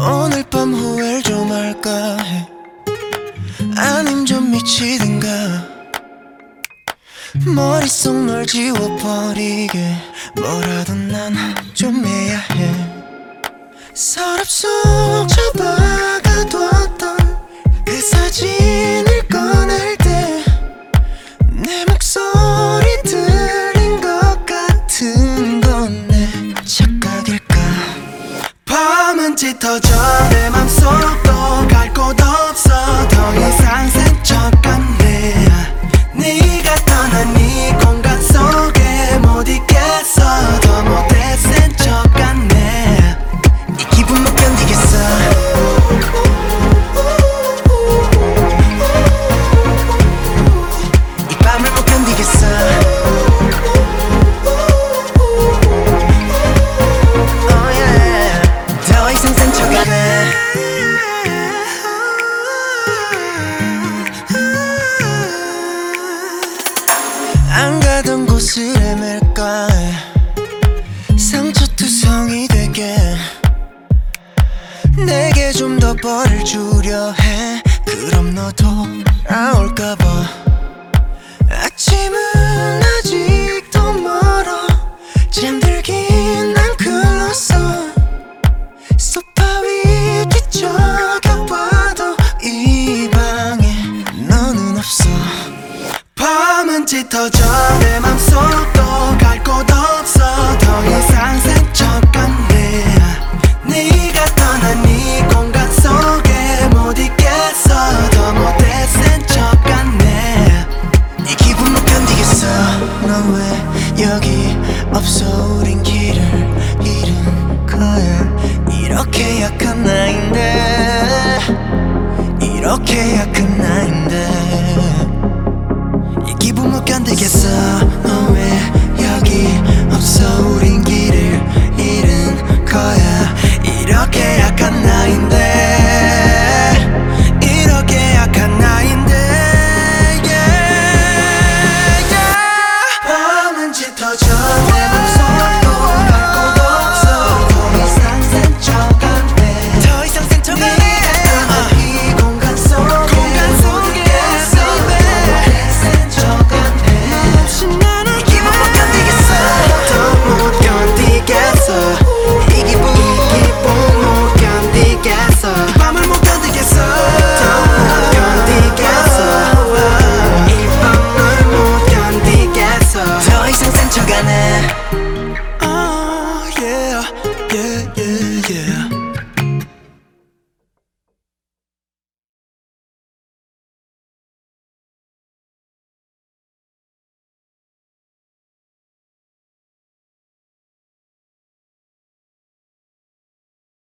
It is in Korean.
오늘 밤 후회를 좀 할까 해. 아님 좀 미치든가 머릿속 널 지워버리게 뭐라도 난 좀 해야 해. 서랍 속 처박아뒀던 그 사진을 꺼낼 때 내 목소리 들린 것 같은 건 내 착각일까. 밤은 짙어져 내 맘속도 갈 곳 없어 더 이상 센 척 같네. 네가 떠난 이 공간 속에 못 있겠어. 더 못해 센 척 같네. 이 기분 못 견디겠어. 이 밤을 못 견디겠어. Oh yeah. 더 이상 센 척 안 해. 안 가던 곳을 헤맬까 해. 상처투성이 되게 내게 좀 더 벌을 주려 해. 그럼 너도 돌아올까봐. 아침은 아직도 멀어 잠들긴 난 글렀어. 소파 위 뒤척여봐도 이 방에 너는 없어. 밤은 짙어져 내 맘속도 갈 곳 없어 더 이상 센 척 같네. 네가 떠난 이 공간 속에 못 있겠어. 더 못해 센 척 같네. 이 기분 못 견디겠어. 넌 왜 여기 없어. 우린 길을 잃은 거야. 이렇게 약한 나인데 이렇게 약한 나인데 이 기분 못 견디겠어. 너 왜 여기 없어. 우린 길을 잃은 거야. 이렇게 약한 나인데 이렇게 약한 나인데 yeah, yeah. 밤은 짙어져 내 맘속도 갈 곳 없어. 더 이상 센 척 안해. 더 이상 센 척 안해. 이 공간 속에 못 있겠어. 센 척 안해. 없이 나는 이 기분 못 견디겠어. 더 못 견디겠어. 이 기분 못 견디겠어. 이 밤을 못 견디겠어. 더 못 견디겠어. 이 밤을 못 견디겠어. 더 이상 센 척 안 해. Oh yeah, yeah, yeah.